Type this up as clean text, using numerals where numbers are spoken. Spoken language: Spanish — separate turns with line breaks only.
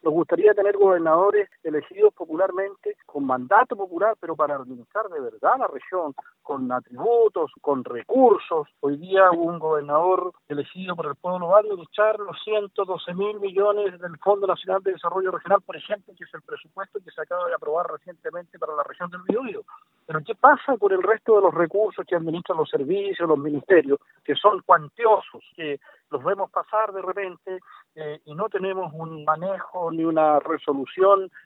Nos gustaría tener gobernadores elegidos popularmente, con mandato popular, pero para administrar de verdad la región, con atributos, con recursos. Hoy día hubo un gobernador elegido por el pueblo va a administrar los 112.000 millones del Fondo Nacional de Desarrollo Regional, por ejemplo, que es el presupuesto que se acaba de aprobar recientemente para la región del Biobío. Pero ¿qué pasa con el resto de los recursos que administran los servicios, los ministerios, que son cuantiosos, que los vemos pasar de repente y no tenemos un manejo ni una resolución